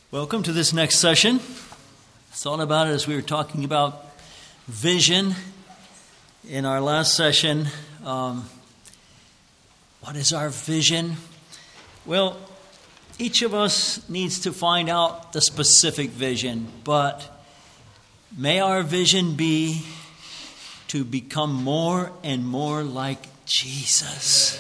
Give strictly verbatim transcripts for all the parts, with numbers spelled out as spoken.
Welcome to this next session. Thought about it as we were talking about vision in our last session. Um, what is our vision? Well, each of us needs to find out the specific vision, but may our vision be to become more and more like Jesus.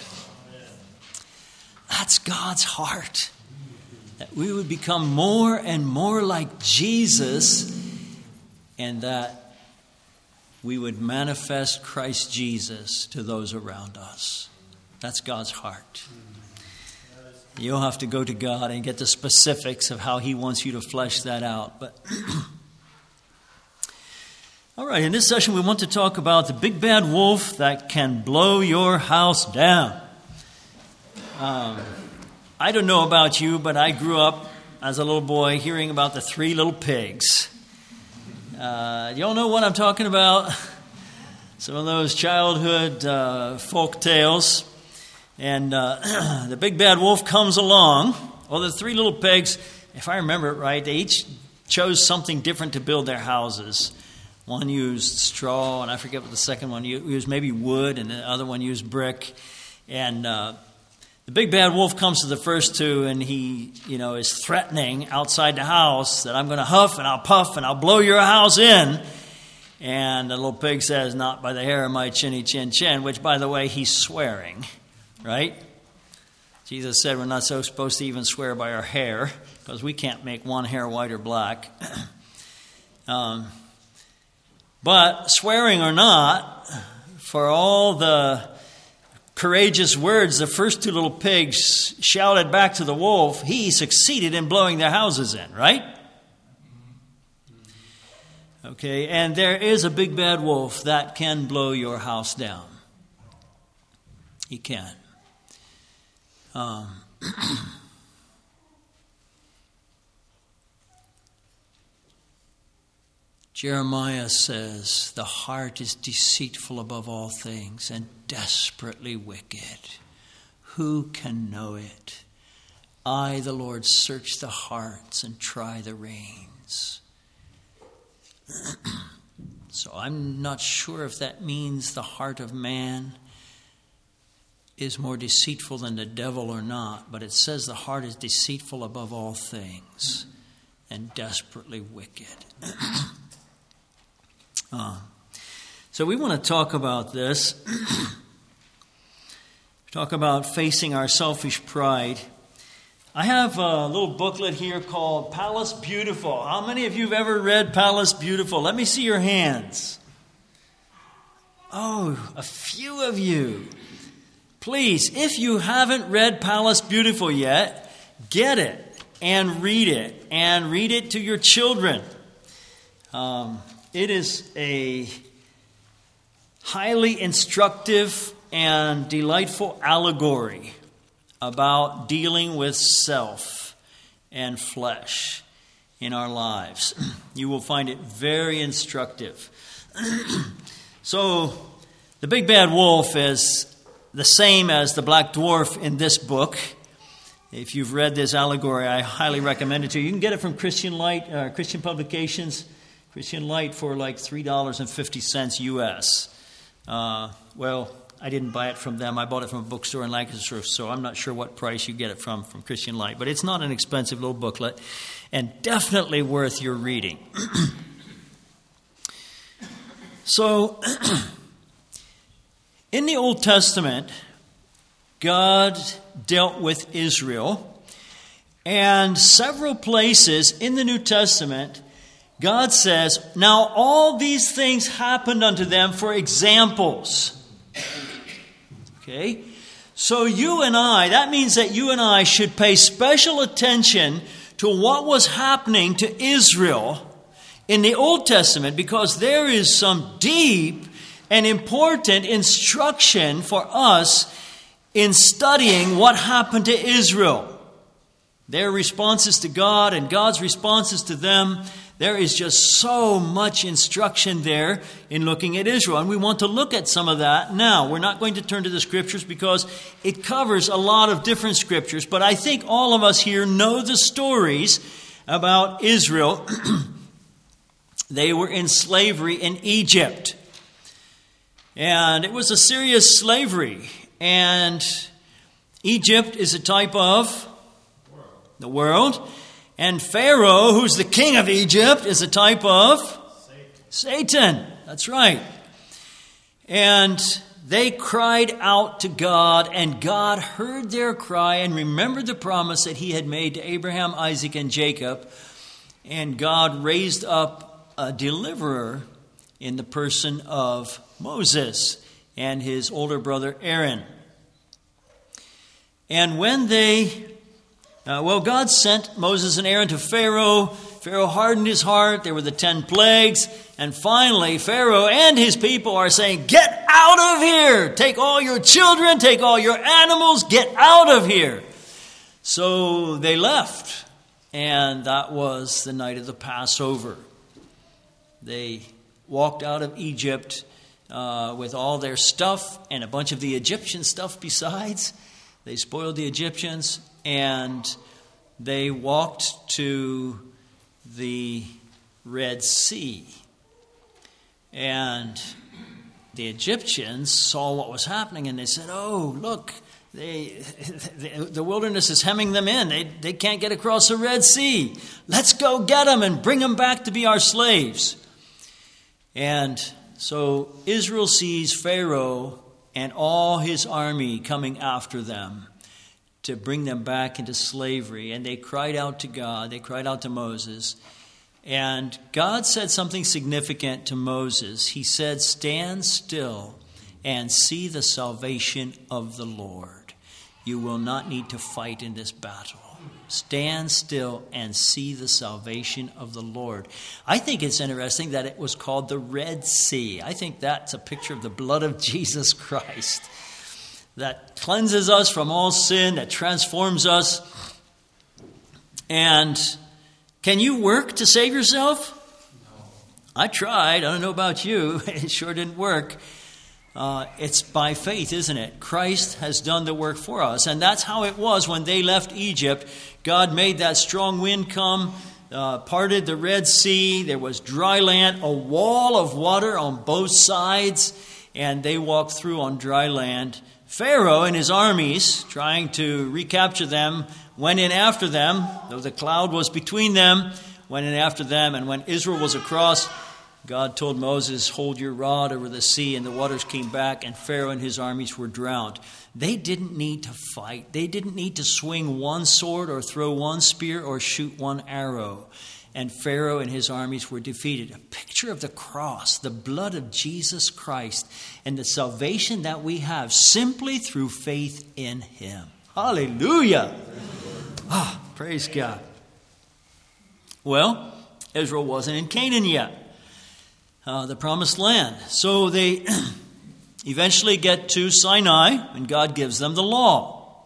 That's God's heart. That we would become more and more like Jesus, and that we would manifest Christ Jesus to those around us. That's God's heart. You'll have to go to God and get the specifics of how He wants you to flesh that out. But all right, in this session we want to talk about the big bad wolf that can blow your house down. Um... I don't know about you, but I grew up as a little boy hearing about the three little pigs. Uh, you all know what I'm talking about? Some of those childhood uh, folk tales. And uh, the big bad wolf comes along. Well, the three little pigs, if I remember it right, they each chose something different to build their houses. One used straw, and I forget what the second one used, maybe wood, and the other one used brick. And uh, the big bad wolf comes to the first two, and he, you know, is threatening outside the house that I'm going to huff and I'll puff and I'll blow your house in. And the little pig says, "Not by the hair of my chinny chin chin," which, by the way, he's swearing, right? Jesus said we're not so supposed to even swear by our hair because we can't make one hair white or black. um, but swearing or not, for all the courageous words the first two little pigs shouted back to the wolf, he succeeded in blowing their houses in, right? Okay, and there is a big bad wolf that can blow your house down. He can. Um, Jeremiah says, "The heart is deceitful above all things and desperately wicked. Who can know it? I, the Lord, search the hearts and try the reins." So I'm not sure if that means the heart of man is more deceitful than the devil or not, but it says the heart is deceitful above all things and desperately wicked. Uh, so we want to talk about this. Talk about facing our selfish pride. I have a little booklet here called Palace Beautiful. How many of you have ever read Palace Beautiful? Let me see your hands. Oh, a few of you. Please, if you haven't read Palace Beautiful yet, get it and read it. And read it to your children. Um... It is a highly instructive and delightful allegory about dealing with self and flesh in our lives. You will find it very instructive. So, the big bad wolf is the same as the black dwarf in this book. If you've read this allegory, I highly recommend it to you. You can get it from Christian Light, uh, Christian Publications. Christian Light for like three dollars and fifty cents U S. Uh, well, I didn't buy it from them. I bought it from a bookstore in Lancaster, so I'm not sure what price you get it from, from Christian Light. But it's not an expensive little booklet, and definitely worth your reading. So, in the Old Testament, God dealt with Israel, and several places in the New Testament, God says, "Now all these things happened unto them for examples." Okay? So you and I, that means that you and I should pay special attention to what was happening to Israel in the Old Testament, because there is some deep and important instruction for us in studying what happened to Israel. Their responses to God and God's responses to them. There is just so much instruction there in looking at Israel. And we want to look at some of that now. We're not going to turn to the scriptures because it covers a lot of different scriptures. But I think all of us here know the stories about Israel. They were in slavery in Egypt. And it was a serious slavery. And Egypt is a type of the world. And Pharaoh, who's the king of Egypt, is a type of Satan. Satan. That's right. And they cried out to God, and God heard their cry and remembered the promise that he had made to Abraham, Isaac, and Jacob. And God raised up a deliverer in the person of Moses and his older brother Aaron. And when they, uh, well, God sent Moses and Aaron to Pharaoh. Pharaoh hardened his heart. There were the ten plagues. And finally, Pharaoh and his people are saying, get out of here. Take all your children, take all your animals, get out of here. So they left. And that was the night of the Passover. They walked out of Egypt uh, with all their stuff and a bunch of the Egyptian stuff besides. They spoiled the Egyptians, and they walked to the Red Sea. And the Egyptians saw what was happening, and they said, oh, look, they, the, the wilderness is hemming them in. They, they can't get across the Red Sea. Let's go get them and bring them back to be our slaves. And so Israel sees Pharaoh and all his army coming after them to bring them back into slavery. And they cried out to God. They cried out to Moses. And God said something significant to Moses. He said, stand still and see the salvation of the Lord. You will not need to fight in this battle. Stand still and see the salvation of the Lord. I think it's interesting that it was called the Red Sea. I think that's a picture of the blood of Jesus Christ that cleanses us from all sin, that transforms us. And can you work to save yourself? No. I tried. I don't know about you. It sure didn't work. Uh, it's by faith, isn't it? Christ has done the work for us. And that's how it was when they left Egypt. God made that strong wind come, uh, parted the Red Sea. There was dry land, a wall of water on both sides, and they walked through on dry land. Pharaoh and his armies, trying to recapture them, went in after them, though the cloud was between them, went in after them. And when Israel was across, God told Moses, hold your rod over the sea, and the waters came back, and Pharaoh and his armies were drowned. They didn't need to fight. They didn't need to swing one sword or throw one spear or shoot one arrow. And Pharaoh and his armies were defeated. A picture of the cross, the blood of Jesus Christ, and the salvation that we have simply through faith in him. Hallelujah! Ah, praise God. Well, Israel wasn't in Canaan yet. Uh, the promised land. So they eventually get to Sinai, and God gives them the law.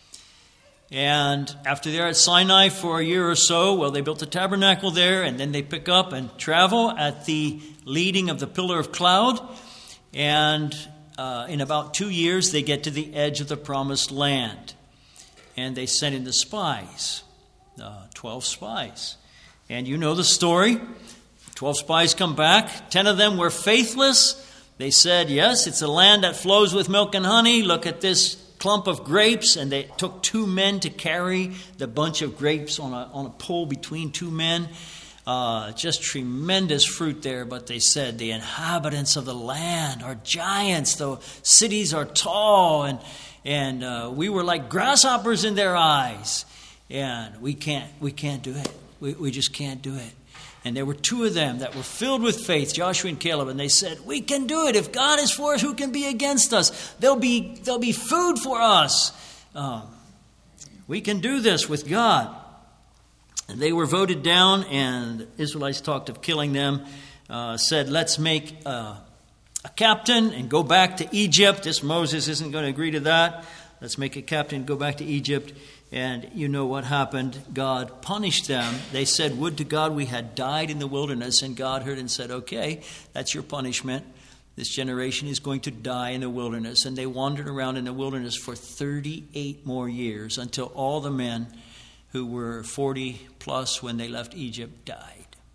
And after they're at Sinai for a year or so, well, they built a tabernacle there, and then they pick up and travel at the leading of the pillar of cloud. And uh, in about two years, they get to the edge of the promised land. And they sent in the spies, uh, twelve spies. And you know the story. Twelve spies come back. Ten of them were faithless. They said, yes, it's a land that flows with milk and honey. Look at this clump of grapes. And they took two men to carry the bunch of grapes on a, on a pole between two men. Uh, just tremendous fruit there. But they said, the inhabitants of the land are giants. The cities are tall. And, and uh, we were like grasshoppers in their eyes. And we can't, we can't do it. We, we just can't do it. And there were two of them that were filled with faith, Joshua and Caleb, and they said, we can do it. If God is for us, who can be against us? There'll be, there'll be food for us. Um, we can do this with God. And they were voted down, and the Israelites talked of killing them, uh, said, let's make uh, a captain and go back to Egypt. This Moses isn't going to agree to that. Let's make a captain and go back to Egypt. And you know what happened. God punished them. They said, would to God we had died in the wilderness. And God heard and said, okay, that's your punishment. This generation is going to die in the wilderness. And they wandered around in the wilderness for thirty-eight more years until all the men who were forty plus when they left Egypt died.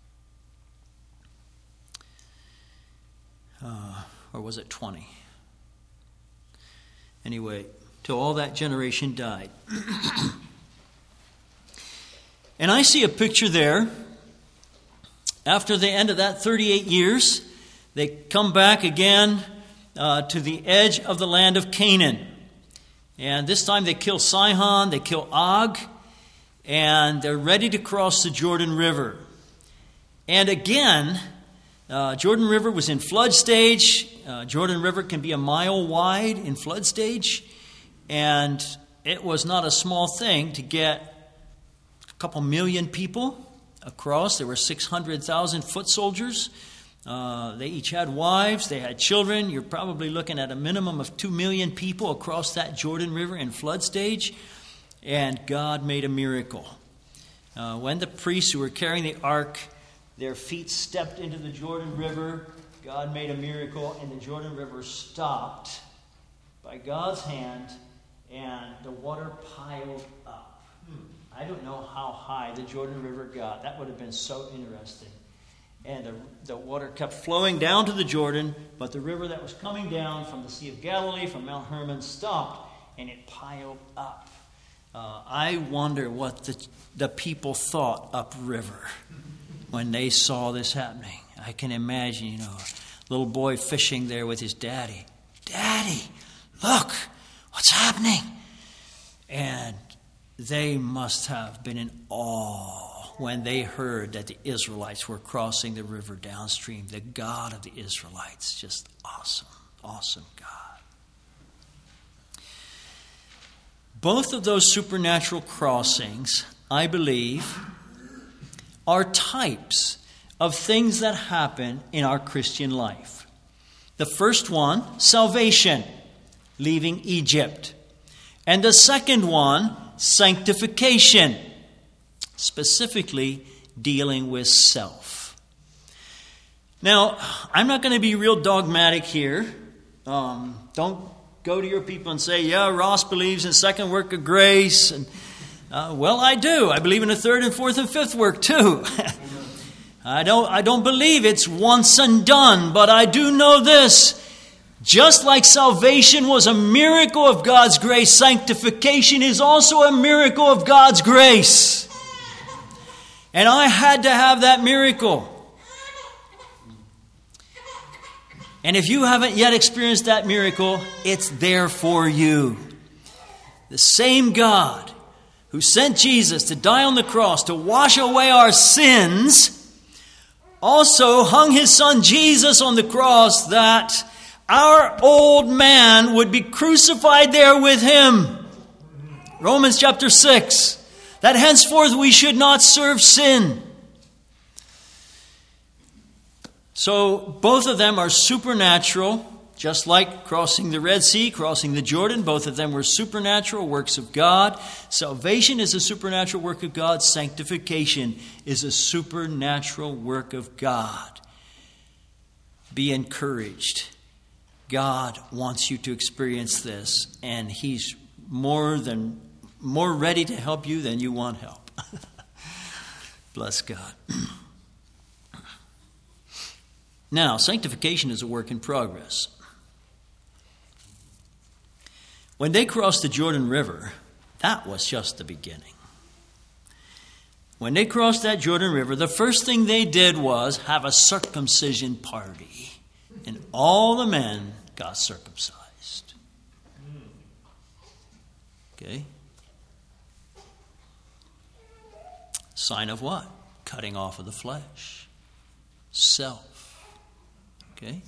Uh, or was it twenty? Anyway, till all that generation died. And I see a picture there. After the end of that thirty-eight years, they come back again uh, to the edge of the land of Canaan. And this time they kill Sihon, they kill Og, and they're ready to cross the Jordan River. And again, uh, Jordan River was in flood stage. Uh, Jordan River can be a mile wide in flood stage. And it was not a small thing to get a couple million people across. There were six hundred thousand foot soldiers. Uh, they each had wives. They had children. You're probably looking at a minimum of two million people across that Jordan River in flood stage. And God made a miracle. Uh, when the priests who were carrying the ark, their feet stepped into the Jordan River, God made a miracle, and the Jordan River stopped by God's hand, and the water piled up. I don't know how high the Jordan River got. That would have been so interesting. And the, the water kept flowing down to the Jordan, but the river that was coming down from the Sea of Galilee, from Mount Hermon, stopped, and it piled up. Uh, I wonder what the, the people thought upriver when they saw this happening. I can imagine, you know, a little boy fishing there with his daddy. Daddy, look, what's happening? And they must have been in awe when they heard that the Israelites were crossing the river downstream. The God of the Israelites, just awesome, awesome God. Both of those supernatural crossings, I believe, are types of things that happen in our Christian life. The first one, salvation, leaving Egypt. And the second one, sanctification, specifically dealing with self. Now, I'm not going to be real dogmatic here. Um, don't go to your people and say, yeah, Ross believes in second work of grace. And uh, well, I do. I believe in the third and fourth and fifth work too. I don't, I don't believe it's once and done, but I do know this. Just like salvation was a miracle of God's grace, sanctification is also a miracle of God's grace. And I had to have that miracle. And if you haven't yet experienced that miracle, it's there for you. The same God who sent Jesus to die on the cross to wash away our sins also hung his son Jesus on the cross that our old man would be crucified there with him. Romans chapter six. That henceforth we should not serve sin. So both of them are supernatural, just like crossing the Red Sea, crossing the Jordan. Both of them were supernatural works of God. Salvation is a supernatural work of God. Sanctification is a supernatural work of God. Be encouraged. God wants you to experience this, and He's more than more ready to help you than you want help. Bless God. Now, sanctification is a work in progress. When they crossed the Jordan River, that was just the beginning. When they crossed that Jordan River, the first thing they did was have a circumcision party. And all the men got circumcised. Okay? Sign of what? Cutting off of the flesh. Self. Okay?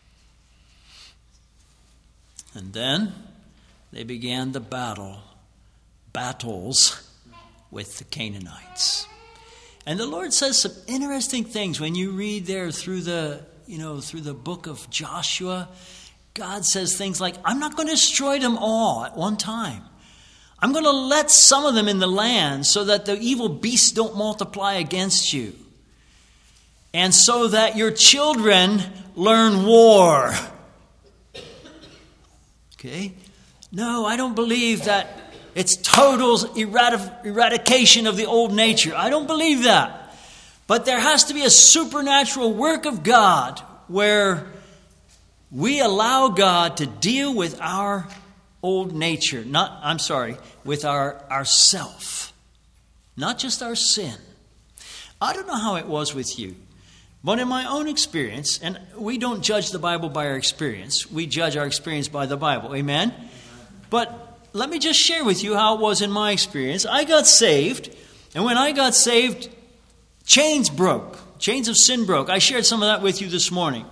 And then they began the battle, battles with the Canaanites. And the Lord says some interesting things when you read there through the, you know, through the book of Joshua. God says things like, I'm not going to destroy them all at one time. I'm going to let some of them in the land so that the evil beasts don't multiply against you. And so that your children learn war. Okay? No, I don't believe that It's total eradi- eradication of the old nature. I don't believe that. But there has to be a supernatural work of God where we allow God to deal with our old nature. Not, I'm sorry, with our, our self. Not just our sin. I don't know how it was with you. But in my own experience, and we don't judge the Bible by our experience. We judge our experience by the Bible. Amen? But let me just share with you how it was in my experience. I got saved, and when I got saved, chains broke. Chains of sin broke. I shared some of that with you this morning.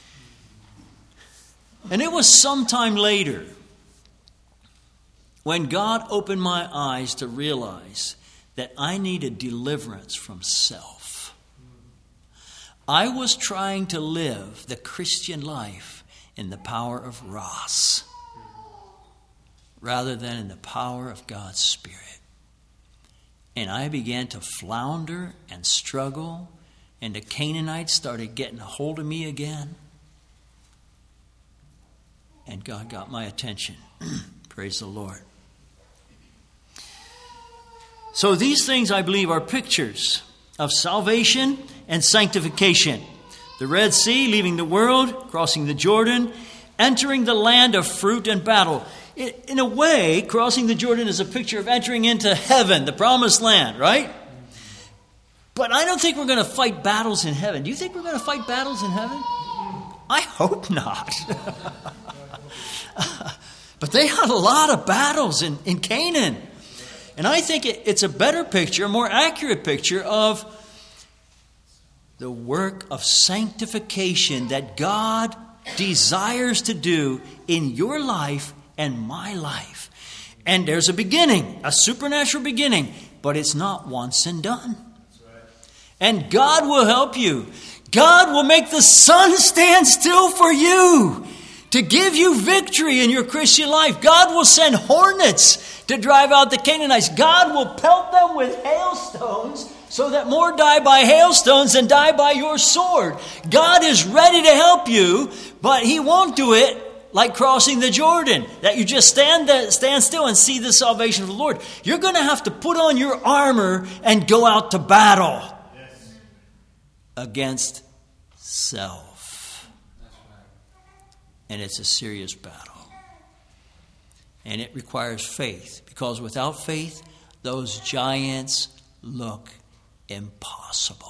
And it was sometime later when God opened my eyes to realize that I needed deliverance from self. I was trying to live the Christian life in the power of Ras rather than in the power of God's Spirit. And I began to flounder and struggle, and the Canaanites started getting a hold of me again. And God got my attention. Praise the Lord. So these things, I believe, are pictures of salvation and sanctification. The Red Sea, leaving the world, crossing the Jordan, entering the land of fruit and battle. In a way, crossing the Jordan is a picture of entering into heaven, the promised land, right? But I don't think we're going to fight battles in heaven. Do you think we're going to fight battles in heaven? I hope not. But they had a lot of battles in, in Canaan. And I think it, it's a better picture, a more accurate picture of the work of sanctification that God desires to do in your life and my life. And there's a beginning, a supernatural beginning, but it's not once and done. And God will help you. God will make the sun stand still for you to give you victory in your Christian life. God will send hornets to drive out the Canaanites. God will pelt them with hailstones so that more die by hailstones than die by your sword. God is ready to help you, but He won't do it like crossing the Jordan, that you just stand there, stand still and see the salvation of the Lord. You're going to have to put on your armor and go out to battle yes. against self. That's right. And it's a serious battle. And it requires faith, because without faith, those giants look impossible.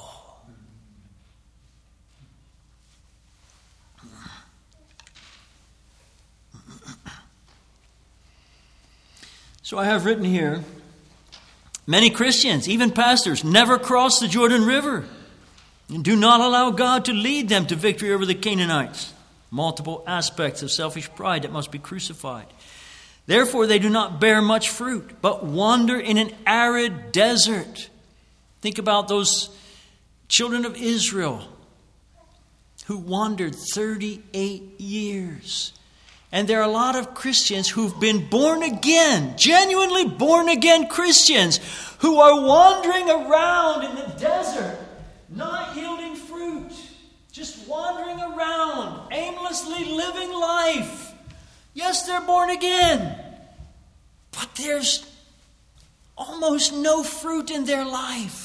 So I have written here, many Christians, even pastors, never cross the Jordan River and do not allow God to lead them to victory over the Canaanites. Multiple aspects of selfish pride that must be crucified. Therefore, they do not bear much fruit, but wander in an arid desert. Think about those children of Israel who wandered thirty-eight years. And there are a lot of Christians who've been born again, genuinely born again Christians, who are wandering around in the desert, not yielding fruit, just wandering around, aimlessly living life. Yes, they're born again, but there's almost no fruit in their life.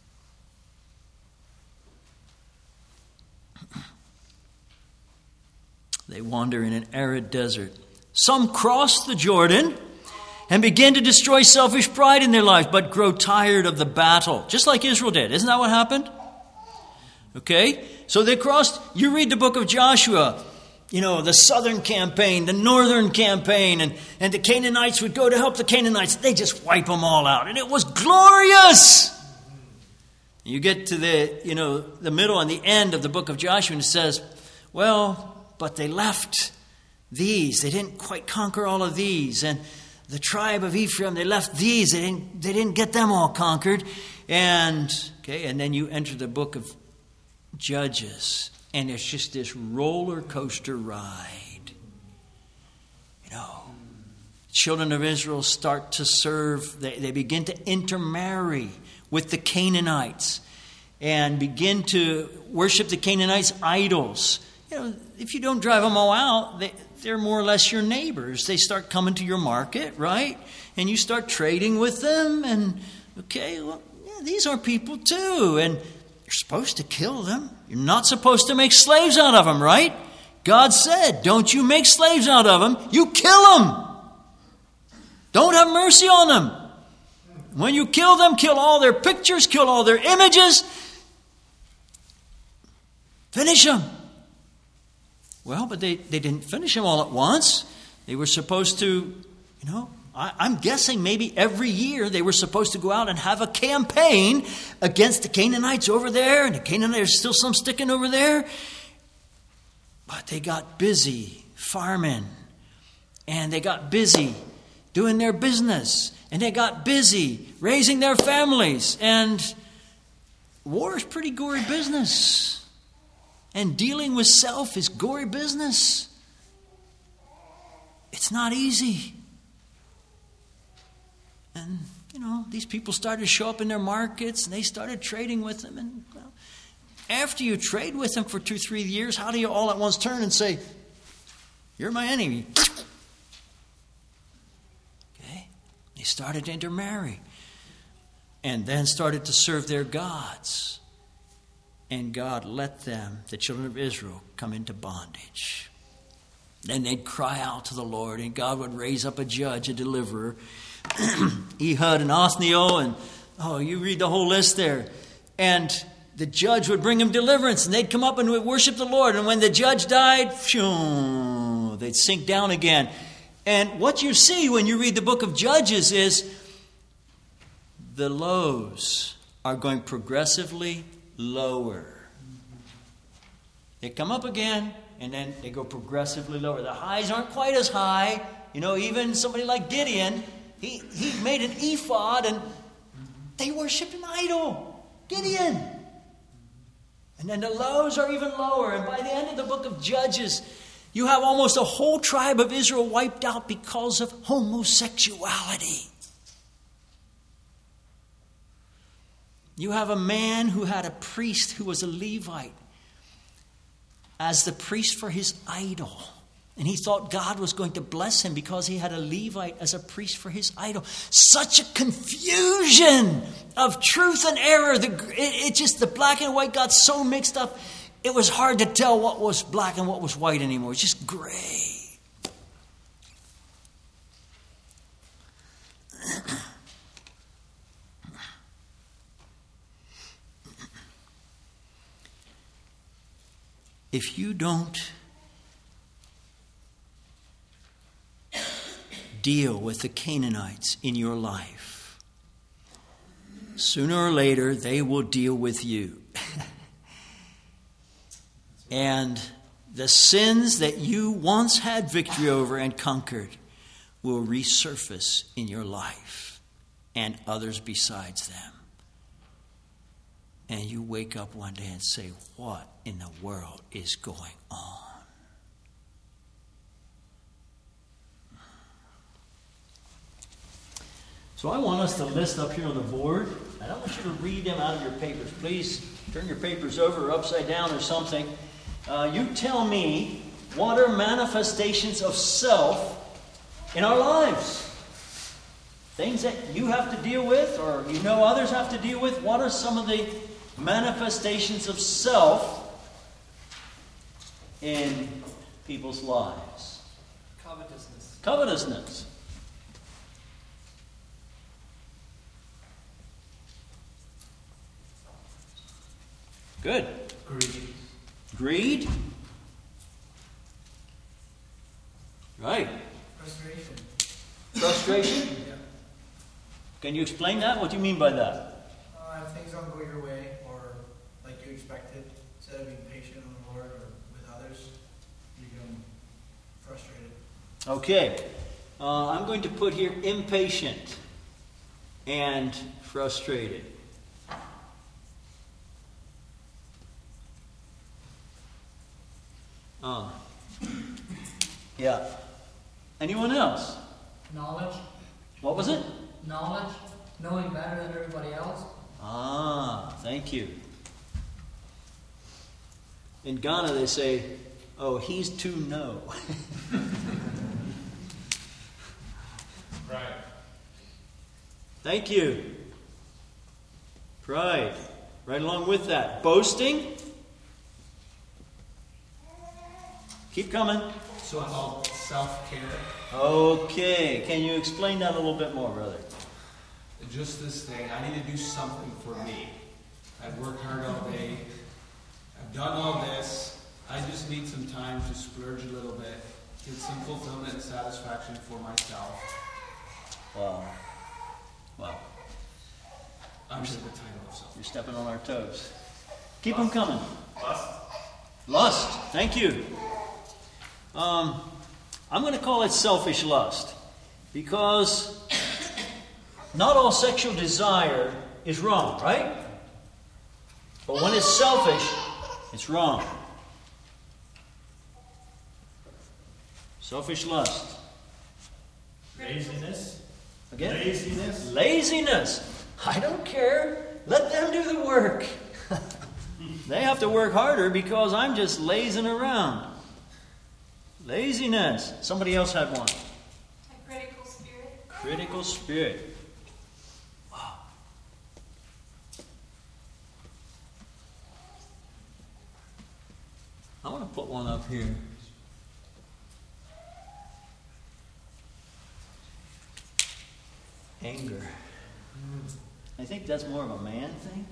They wander in an arid desert. Some cross the Jordan and begin to destroy selfish pride in their life, but grow tired of the battle, just like Israel did. Isn't that what happened? Okay, so they crossed. You read the book of Joshua, you know, the southern campaign, the northern campaign, and, and the Canaanites would go to help the Canaanites. They just wipe them all out, and it was glorious. You get to the, you know, the middle and the end of the book of Joshua, and it says, well, but they left these. They didn't quite conquer all of these. And the tribe of Ephraim, they left these. They didn't, they didn't get them all conquered. And, okay, and then you enter the book of Judges. And it's just this roller coaster ride. You know, children of Israel start to serve. They, they begin to intermarry with the Canaanites and begin to worship the Canaanites' idols. You know, if you don't drive them all out, they, they're more or less your neighbors. They start coming to your market, right? And you start trading with them. And, okay, well, yeah, these are people too. And you're supposed to kill them. You're not supposed to make slaves out of them, right? God said, don't you make slaves out of them. You kill them. Don't have mercy on them. When you kill them, kill all their pictures, kill all their images. Finish them. Well, but they, they didn't finish them all at once. They were supposed to, you know, I, I'm guessing maybe every year they were supposed to go out and have a campaign against the Canaanites over there. And the Canaanites, there's still some sticking over there. But they got busy farming. And they got busy doing their business. And they got busy raising their families. And war is pretty gory business. And dealing with self is gory business. It's not easy. And, you know, these people started to show up in their markets, and they started trading with them. And well, after you trade with them for two, three years, how do you all at once turn and say, you're my enemy? Okay? They started to intermarry. And then started to serve their gods. And God let them, the children of Israel, come into bondage. Then they'd cry out to the Lord, and God would raise up a judge, a deliverer. Ehud and Othniel, and oh, you read the whole list there. And the judge would bring them deliverance, and they'd come up and would worship the Lord. And when the judge died, phew, they'd sink down again. And what you see when you read the book of Judges is the lows are going progressively lower. They come up again, and then they go progressively lower. The highs aren't quite as high. You know, even somebody like Gideon, he, he made an ephod, and they worshiped an idol. Gideon. And then the lows are even lower. And by the end of the book of Judges, you have almost a whole tribe of Israel wiped out because of homosexuality. You have a man who had a priest who was a Levite as the priest for his idol. And he thought God was going to bless him because he had a Levite as a priest for his idol. Such a confusion of truth and error. The, it, it just, the black and white got so mixed up, it was hard to tell what was black and what was white anymore. It's just gray. If you don't deal with the Canaanites in your life, sooner or later they will deal with you. And the sins that you once had victory over and conquered will resurface in your life and others besides them. And you wake up one day and say, what in the world is going on? So I want us to list up here on the board. And I want you to read them out of your papers. Please turn your papers over or upside down or something. Uh, you tell me, what are manifestations of self in our lives? Things that you have to deal with or you know others have to deal with. What are some of the manifestations of self in people's lives? Covetousness. Covetousness. Good. Greed. Greed. Right. Frustration. Frustration? Yeah. Can you explain that? What do you mean by that? Uh, if things don't go your way or like you expected, instead of being patient on the Lord or with others, you become frustrated. Okay. Uh, I'm going to put here impatient and frustrated. Uh, yeah. Anyone else? Knowledge. What was it? Knowledge. Knowing better than everybody else. Ah, thank you. In Ghana they say, oh, he's too no. Right. Thank you. Pride. Right along with that. Boasting. Keep coming. So called self-care. Okay. Can you explain that a little bit more, brother? Just this thing. I need to do something for me. I've worked hard all day. I've done all this. I just need some time to splurge a little bit. Get some fulfillment and satisfaction for myself. Wow. Wow. Under the title of self. You're stepping on our toes. Keep them coming. Lust. Lust. Thank you. Um, I'm going to call it selfish lust. Because not all sexual desire is wrong, right? But when it's selfish, it's wrong. Selfish lust. Laziness. Again? Laziness. Laziness. I don't care. Let them do the work. They have to work harder because I'm just lazing around. Laziness. Somebody else had one. A critical spirit. Critical spirit. Wow. I want to put one up here. Anger. I think that's more of a man thing.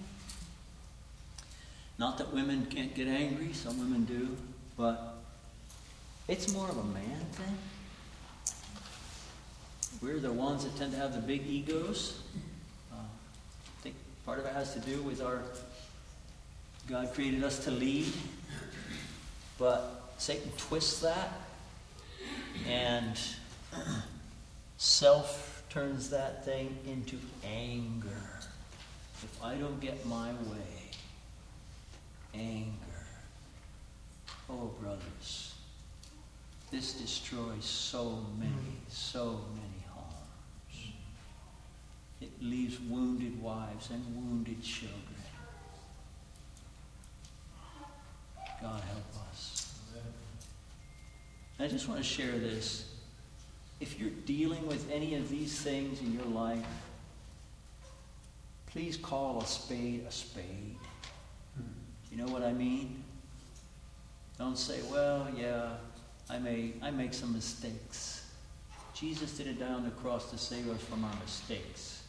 Not that women can't get angry, some women do, but it's more of a man thing. We're the ones that tend to have the big egos. Uh, I think part of it has to do with our, God created us to lead, but Satan twists that, and self turns that thing into anger. If I don't get my way, anger. Oh, brothers, this destroys so many, so many homes. It leaves wounded wives and wounded children. God help us. I just want to share this. If you're dealing with any of these things in your life, please call a spade a spade. You know what I mean? Don't say, well, yeah, I may I make some mistakes. Jesus didn't die on the cross to save us from our mistakes.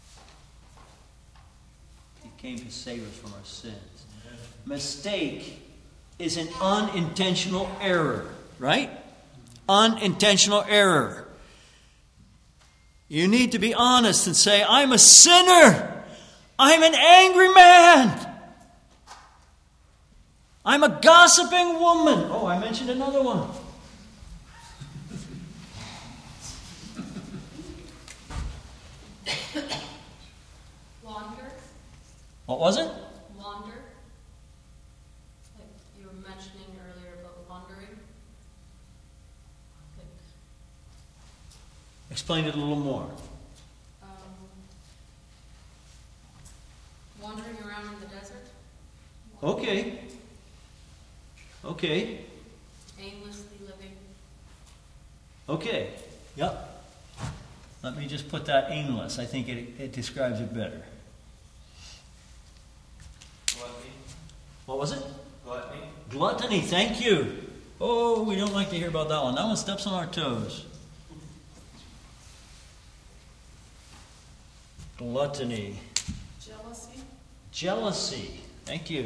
He came to save us from our sins. Mistake is an unintentional error, right? Unintentional error. You need to be honest and say, I'm a sinner. I'm an angry man. I'm a gossiping woman. Oh, I mentioned another one. Wander. What was it? Wander. Like you were mentioning earlier about wandering. Like, Explain it a little more. um, wandering around in the desert. Okay. Okay. Aimlessly living. Okay. Yep. Let me just put that aimless. I think it, it describes it better. Gluttony. What was it? Gluttony. Gluttony. Thank you. Oh, we don't like to hear about that one. That one steps on our toes. Gluttony. Jealousy. Jealousy. Thank you.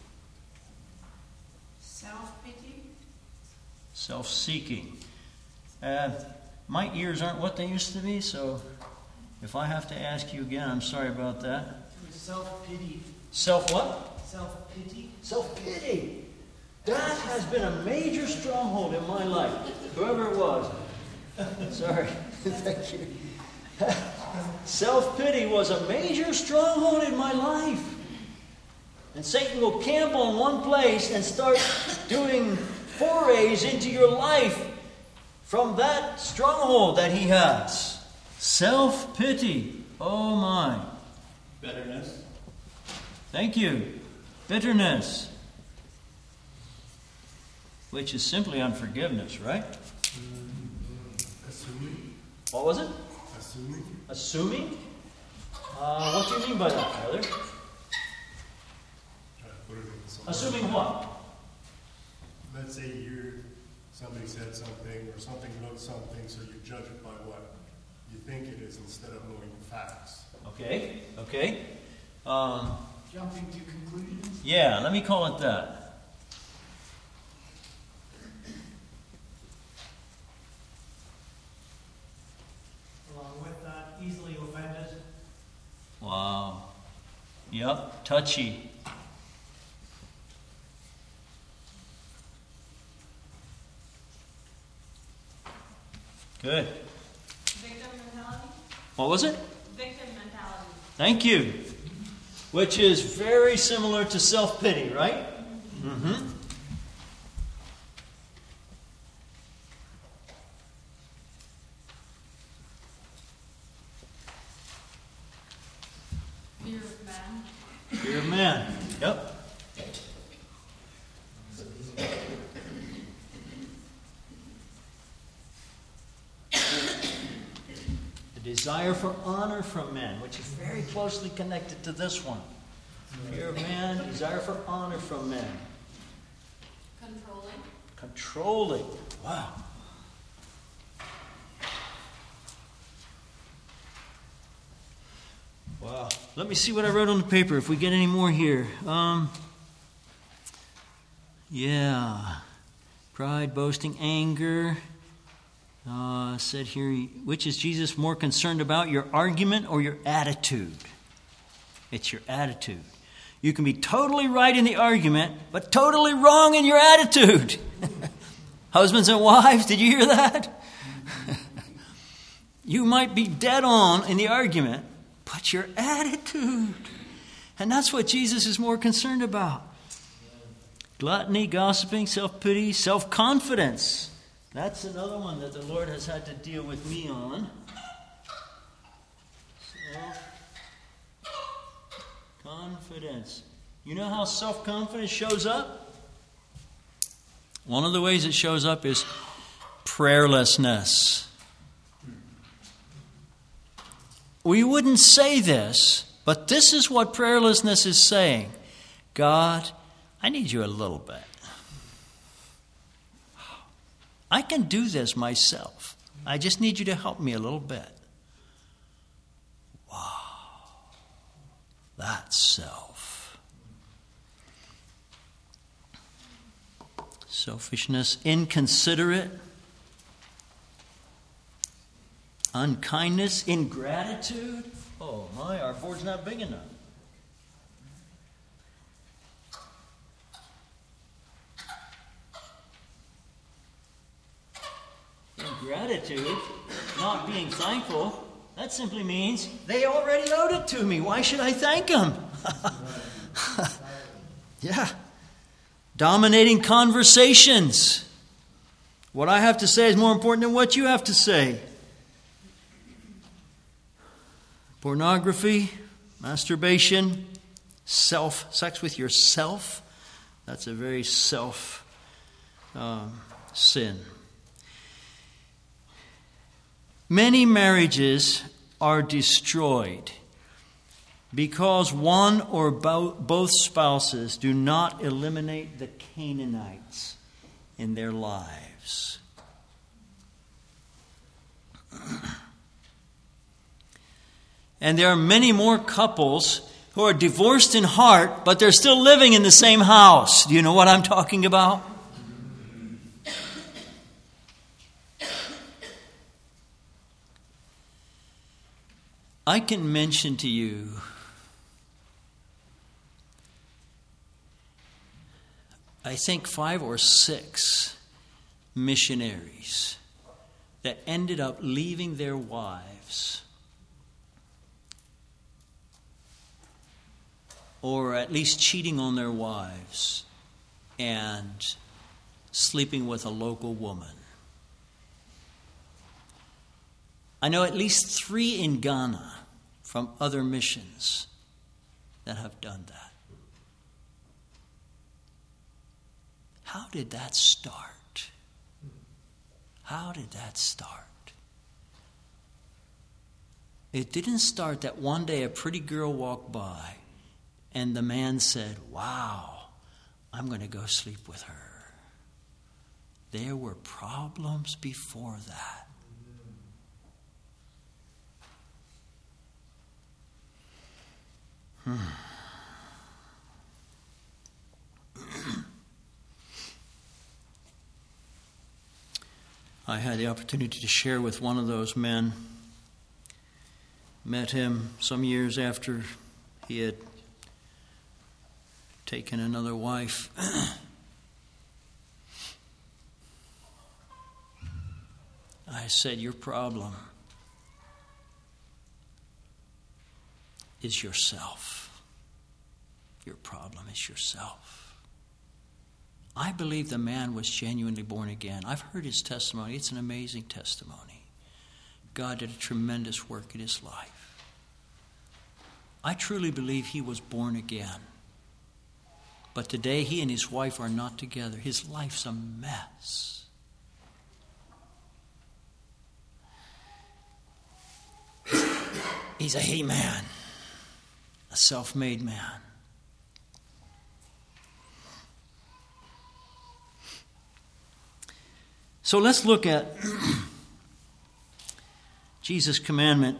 Self-pity. Self-seeking. Uh, my ears aren't what they used to be, so if I have to ask you again, I'm sorry about that. Self-pity. Self what? Self-pity. Self-pity. That has been a major stronghold in my life. Whoever it was. Sorry. Thank you. Self-pity was a major stronghold in my life. And Satan will camp on one place and start doing forays into your life from that stronghold that he has. Self-pity. Oh my. Bitterness. Thank you. Bitterness. Which is simply unforgiveness, right? Assuming. What was it? Assuming. Assuming? Uh, what do you mean by that, brother? Try to put it in some- Assuming what? Let's say you're, somebody said something, or something looks something, so you judge it by what you think it is instead of knowing the facts. Okay, okay. Um, Jumping to conclusions. yeah, let me call it that. Along with that, easily offended. Wow. Yep, touchy. Good. Victim mentality? What was it? Victim mentality. Thank you. Which is very similar to self-pity, right? Mm-hmm. Fear of man. Fear of man. Yep. The desire for honor from men, which is very closely connected to this one. Fear of man, desire for honor from men. Controlling. Controlling. Wow. Wow. Let me see what I wrote on the paper, if we get any more here. Um, yeah. Pride, boasting, anger. Uh, said here, which is Jesus more concerned about, your argument or your attitude? It's your attitude. You can be totally right in the argument, but totally wrong in your attitude. Husbands and wives, did you hear that? You might be dead on in the argument, but your attitude. And that's what Jesus is more concerned about. Gluttony, gossiping, self-pity, self-confidence. That's another one that the Lord has had to deal with me on. Self-confidence. You know how self-confidence shows up? One of the ways it shows up is prayerlessness. We wouldn't say this, but this is what prayerlessness is saying. God, I need you a little bit. I can do this myself. I just need you to help me a little bit. Wow. That's self. Selfishness, inconsiderate, unkindness, ingratitude. Oh my, our board's not big enough. Ingratitude, not being thankful, that simply means they already owed it to me. Why should I thank them? Yeah. Dominating conversations. What I have to say is more important than what you have to say. Pornography, masturbation, self, sex with yourself. That's a very self um, sin. Many marriages are destroyed because one or bo- both spouses do not eliminate the Canaanites in their lives. And there are many more couples who are divorced in heart, but they're still living in the same house. Do you know what I'm talking about? I can mention to you I think five or six missionaries that ended up leaving their wives, or at least cheating on their wives and sleeping with a local woman. I know at least three in Ghana from other missions that have done that. How did that start? How did that start? It didn't start that one day a pretty girl walked by and the man said, wow, I'm going to go sleep with her. There were problems before that. Hmm. I had the opportunity to share with one of those men. Met him some years after he had taken another wife. I said, your problem is yourself. Your problem is yourself. I believe the man was genuinely born again. I've heard his testimony. It's an amazing testimony. God did a tremendous work in his life. I truly believe he was born again. But today he and his wife are not together. His life's a mess. He's a he-man, a self-made man. So let's look at Jesus' commandment.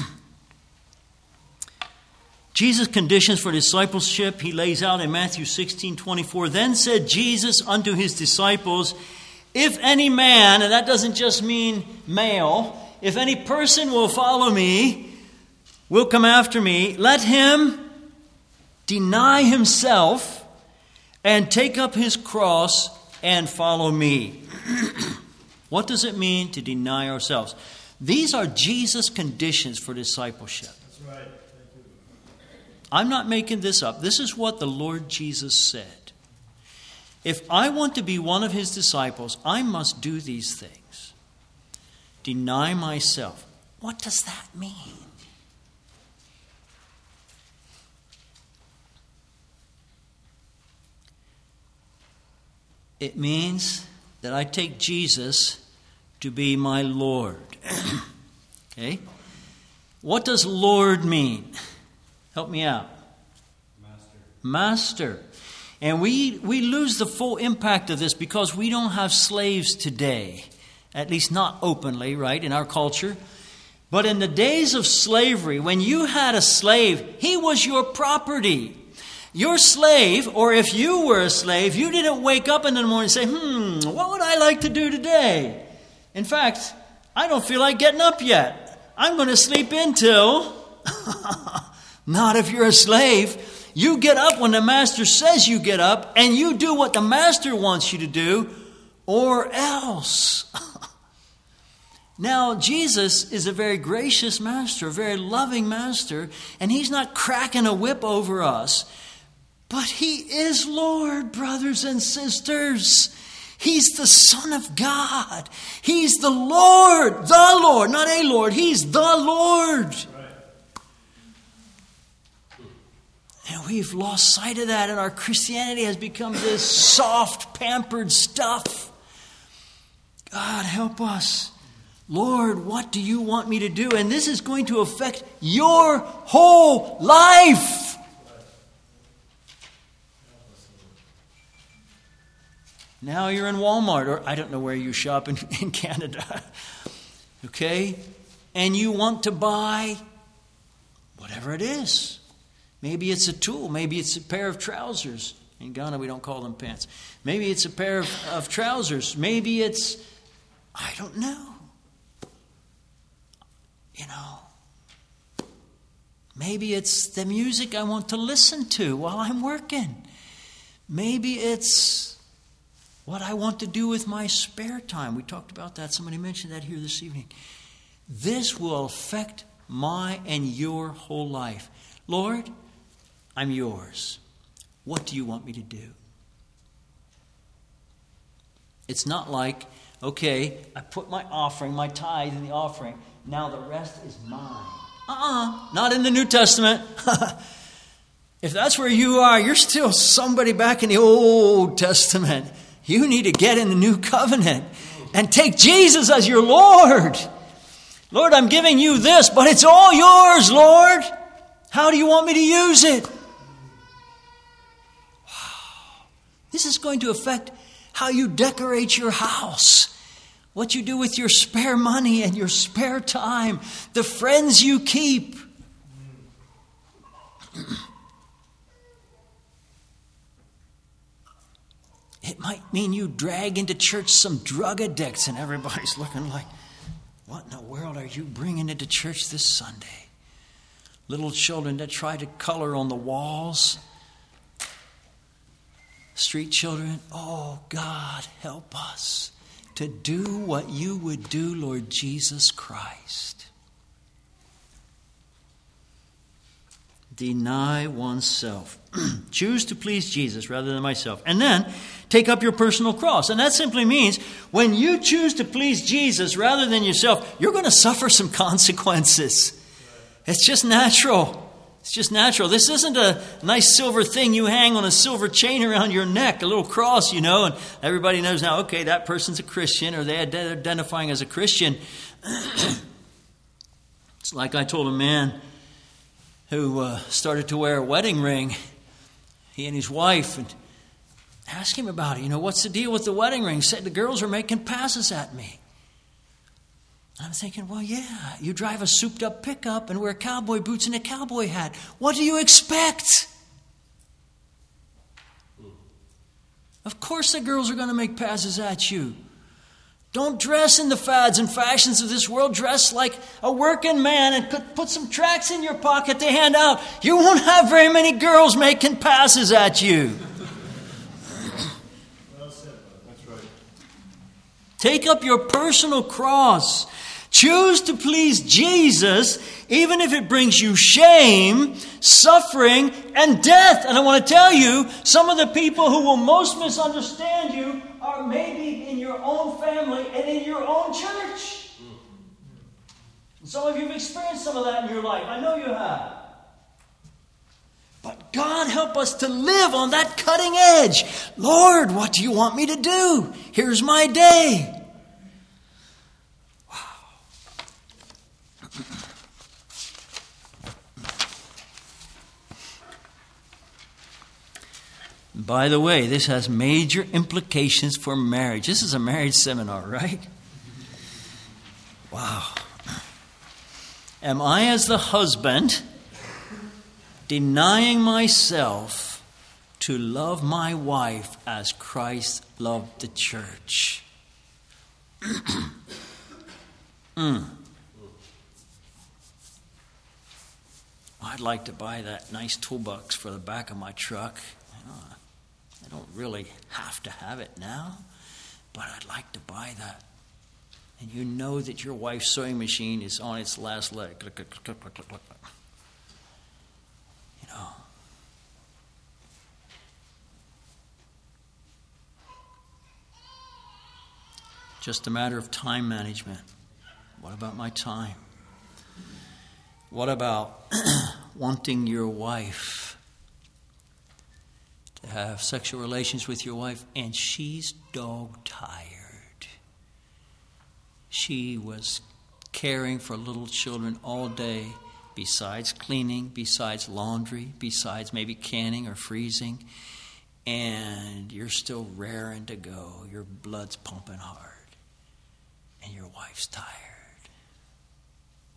Jesus' conditions for discipleship, he lays out in Matthew sixteen twenty-four. Then said Jesus unto his disciples, if any man, and that doesn't just mean male, if any person will follow me, will come after me, let him deny himself and take up his cross and follow me. What does it mean to deny ourselves? These are Jesus' conditions for discipleship. That's right. Thank you. I'm not making this up. This is what the Lord Jesus said. If I want to be one of his disciples, I must do these things. Deny myself. What does that mean? It means that I take Jesus to be my Lord. Okay? What does Lord mean? Help me out. Master. Master. And we, we lose the full impact of this because we don't have slaves today. At least not openly, right, in our culture. But in the days of slavery, when you had a slave, he was your property. Your slave, or if you were a slave, you didn't wake up in the morning and say, hmm, what would I like to do today? In fact, I don't feel like getting up yet. I'm going to sleep in till... Not if you're a slave. You get up when the master says you get up, and you do what the master wants you to do, or else. Now, Jesus is a very gracious master, a very loving master, and he's not cracking a whip over us. But he is Lord, brothers and sisters. He's the Son of God. He's the Lord, the Lord, not a Lord. He's the Lord. And we've lost sight of that, and our Christianity has become this soft, pampered stuff. God, help us. Lord, what do you want me to do? And this is going to affect your whole life. Now you're in Walmart, or I don't know where you shop in, in Canada. Okay? And you want to buy whatever it is. Maybe it's a tool. Maybe it's a pair of trousers. In Ghana, we don't call them pants. Maybe it's a pair of, of trousers. Maybe it's, I don't know. You know. Maybe it's the music I want to listen to while I'm working. Maybe it's what I want to do with my spare time. We talked about that. Somebody mentioned that here this evening. This will affect my and your whole life. Lord, I'm yours. What do you want me to do? It's not like, okay, I put my offering, my tithe in the offering. Now the rest is mine. Uh-uh. Not in the New Testament. If that's where you are, you're still somebody back in the Old Testament. You need to get in the New Covenant and take Jesus as your Lord. Lord, I'm giving you this, but it's all yours, Lord. How do you want me to use it? Wow. This is going to affect how you decorate your house, what you do with your spare money and your spare time, the friends you keep. It might mean you drag into church some drug addicts and everybody's looking like, what in the world are you bringing into church this Sunday? Little children that try to color on the walls. Street children. Oh, God, help us to do what you would do, Lord Jesus Christ. Deny oneself. Choose to please Jesus rather than myself. And then take up your personal cross. And that simply means when you choose to please Jesus rather than yourself, you're going to suffer some consequences. It's just natural. It's just natural. This isn't a nice silver thing you hang on a silver chain around your neck, a little cross, you know, and everybody knows now, okay, that person's a Christian, or they're identifying as a Christian. It's like I told a man who uh, started to wear a wedding ring, he and his wife, and asked him about it. You know, what's the deal with the wedding ring? He said, the girls are making passes at me. I'm thinking, well, yeah, you drive a souped-up pickup and wear cowboy boots and a cowboy hat. What do you expect? Of course the girls are going to make passes at you. Don't dress in the fads and fashions of this world. Dress like a working man and put some tracts in your pocket to hand out. You won't have very many girls making passes at you. Well said, that's right. Take up your personal cross. Choose to please Jesus, even if it brings you shame, suffering, and death. And I want to tell you, some of the people who will most misunderstand you are maybe in your own family and in your own church. And some of you have experienced some of that in your life. I know you have. But God help us to live on that cutting edge. Lord, what do you want me to do? Here's my day. By the way, this has major implications for marriage. This is a marriage seminar, right? Wow. Am I, as the husband, denying myself to love my wife as Christ loved the church? mm. I'd like to buy that nice toolbox for the back of my truck. I don't really have to have it now, but I'd like to buy that. And you know that your wife's sewing machine is on its last leg. Click, click, click, click, click, click. You know. Just a matter of time management. What about my time? What about wanting your wife to have sexual relations with your wife and she's dog tired? She was caring for little children all day, besides cleaning, besides laundry, besides maybe canning or freezing, and you're still raring to go. Your blood's pumping hard, and your wife's tired. Wow.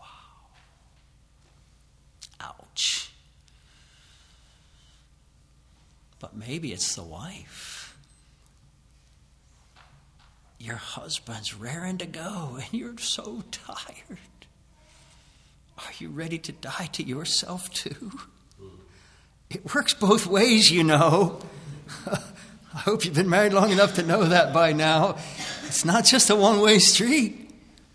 Ouch. But maybe it's the wife. Your husband's raring to go, and you're so tired. Are you ready to die to yourself too? It works both ways, you know. I hope you've been married long enough to know that by now. It's not just a one-way street.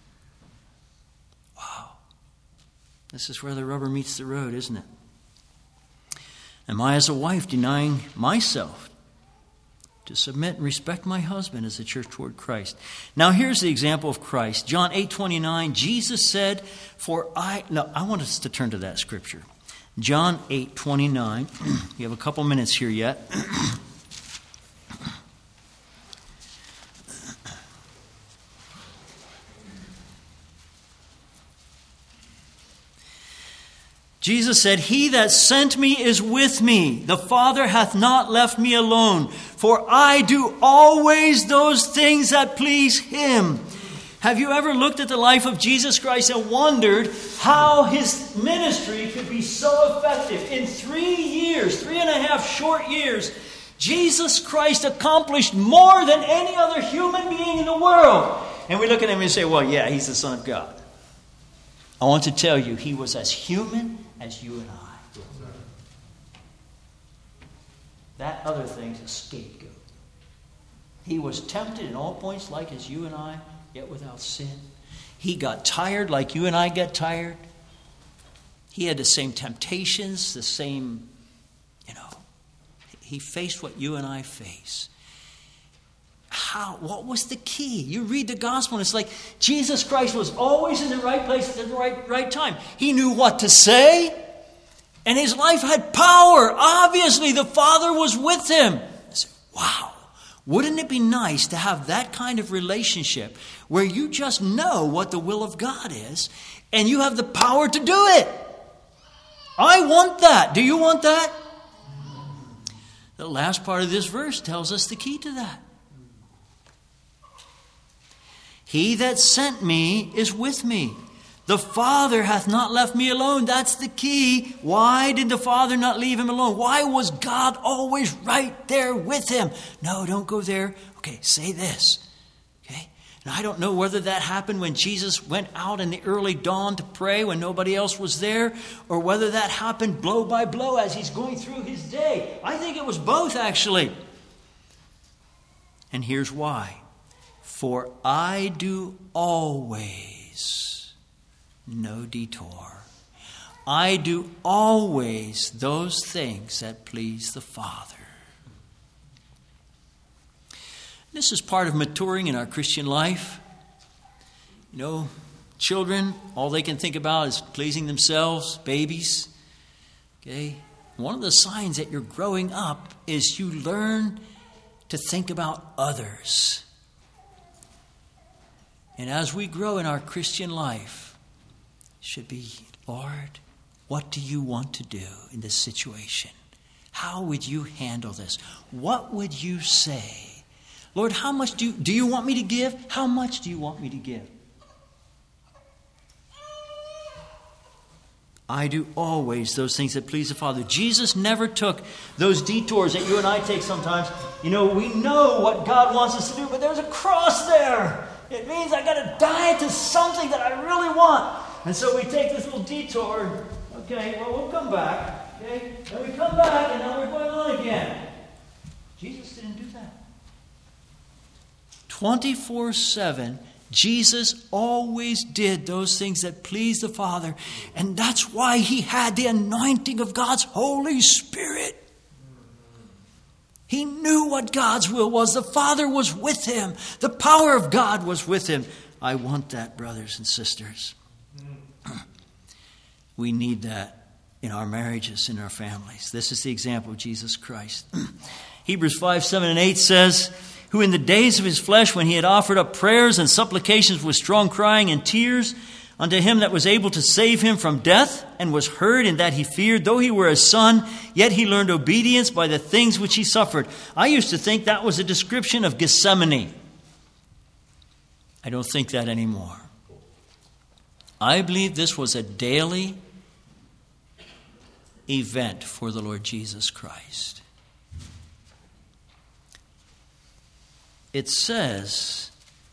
Wow. This is where the rubber meets the road, isn't it? Am I, as a wife, denying myself to submit and respect my husband as a church toward Christ? Now, here's the example of Christ. John eight twenty-nine, Jesus said, for I... No, I want us to turn to that scripture. John eight twenty-nine. You have a couple minutes here yet. Jesus said, "He that sent me is with me. The Father hath not left me alone, for I do always those things that please him." Have you ever looked at the life of Jesus Christ and wondered how his ministry could be so effective? In three years, three and a half short years, Jesus Christ accomplished more than any other human being in the world. And we look at him and say, well, yeah, he's the Son of God. I want to tell you, he was as human as you and I. That other thing's a scapegoat. He was tempted in all points like as you and I, yet without sin. He got tired like you and I get tired. He had the same temptations, the same, you know, he faced what you and I face. How? What was the key? You read the gospel and it's like Jesus Christ was always in the right place at the right, right time. He knew what to say, and his life had power. Obviously, the Father was with him. I said, wow. Wouldn't it be nice to have that kind of relationship where you just know what the will of God is and you have the power to do it? I want that. Do you want that? The last part of this verse tells us the key to that. He that sent me is with me. The Father hath not left me alone. That's the key. Why did the Father not leave him alone? Why was God always right there with him? No, don't go there. Okay, say this. Okay? And I don't know whether that happened when Jesus went out in the early dawn to pray when nobody else was there, or whether that happened blow by blow as he's going through his day. I think it was both, actually. And here's why. For I do always, no detour, I do always those things that please the Father. This is part of maturing in our Christian life. You know, children, all they can think about is pleasing themselves, babies. Okay? One of the signs that you're growing up is you learn to think about others. And as we grow in our Christian life, it should be, Lord, what do you want to do in this situation? How would you handle this? What would you say? Lord, how much do you, do you want me to give? How much do you want me to give? I do always those things that please the Father. Jesus never took those detours that you and I take sometimes. You know, we know what God wants us to do, but there's a cross there. It means I got to die to something that I really want. And so we take this little detour. Okay, well, we'll come back. Okay, then we come back, and now we're going on again. Jesus didn't do that. twenty-four seven, Jesus always did those things that pleased the Father. And that's why he had the anointing of God's Holy Spirit. He knew what God's will was. The Father was with him. The power of God was with him. I want that, brothers and sisters. We need that in our marriages, in our families. This is the example of Jesus Christ. Hebrews five, seven, and eight says, who in the days of his flesh, when he had offered up prayers and supplications with strong crying and tears unto him that was able to save him from death, and was heard in that he feared, though he were a son, yet he learned obedience by the things which he suffered. I used to think that was a description of Gethsemane. I don't think that anymore. I believe this was a daily event for the Lord Jesus Christ. It says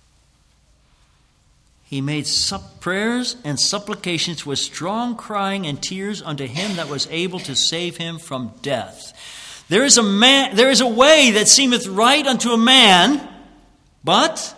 he made sup- prayers and supplications with strong crying and tears unto him that was able to save him from death. There is a man, there is a way that seemeth right unto a man, but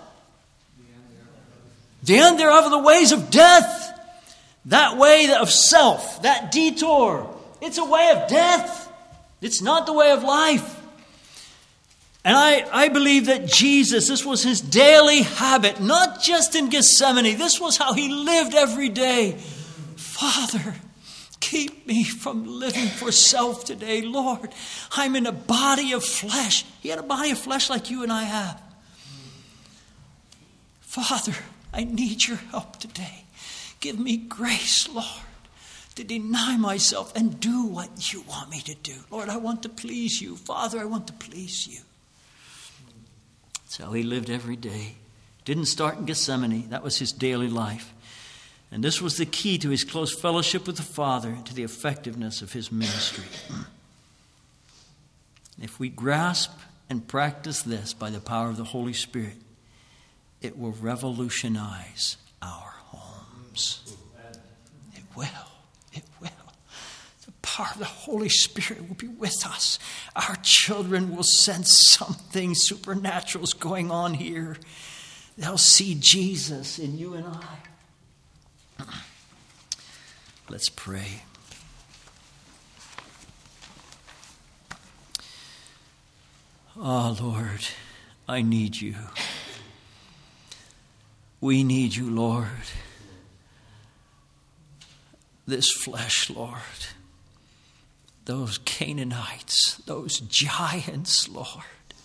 the end thereof are the ways of death. That way of self, that detour, it's a way of death. It's not the way of life. And I, I believe that Jesus, this was his daily habit, not just in Gethsemane. This was how he lived every day. Father, keep me from living for self today, Lord. I'm in a body of flesh. He had a body of flesh like you and I have. Father, I need your help today. Give me grace, Lord, to deny myself and do what you want me to do. Lord, I want to please you. Father, I want to please you. That's how he lived every day. Didn't start in Gethsemane. That was his daily life. And this was the key to his close fellowship with the Father and to the effectiveness of his ministry. If we grasp and practice this by the power of the Holy Spirit, it will revolutionize our homes. It will. It will. The power of the Holy Spirit will be with us. Our children will sense something supernatural is going on here. They'll see Jesus in you and I. Let's pray. Oh, Lord, I need you. We need you, Lord. This flesh, Lord. Those Canaanites, those giants, Lord.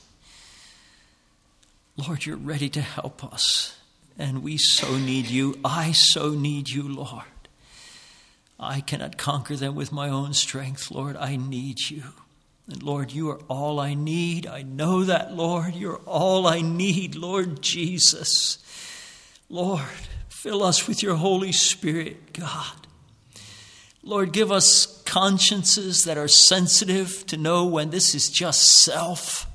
Lord, you're ready to help us. And we so need you. I so need you, Lord. I cannot conquer them with my own strength, Lord. I need you. And Lord, you are all I need. I know that, Lord. You're all I need, Lord Jesus. Lord, fill us with your Holy Spirit, God. Lord, give us consciences that are sensitive to know when this is just self.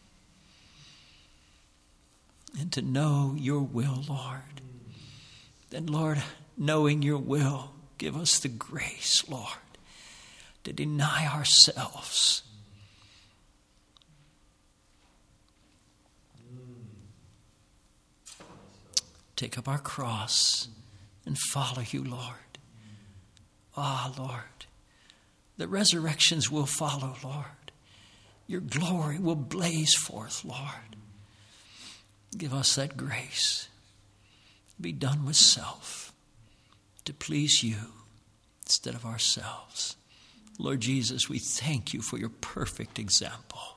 And to know your will, Lord. Then, Lord, knowing your will, give us the grace, Lord, to deny ourselves. Take up our cross and follow you, Lord. Ah, Lord, the resurrections will follow, Lord. Your glory will blaze forth, Lord. Give us that grace. Be done with self to please you instead of ourselves. Lord Jesus, we thank you for your perfect example.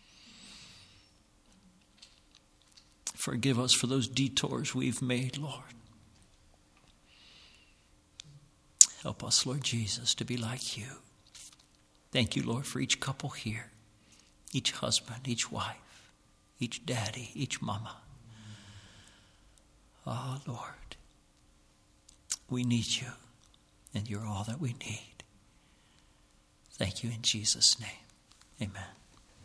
Forgive us for those detours we've made, Lord. Help us, Lord Jesus, to be like you. Thank you, Lord, for each couple here, each husband, each wife, each daddy, each mama. Ah, oh, Lord, we need you, and you're all that we need. Thank you in Jesus' name. Amen.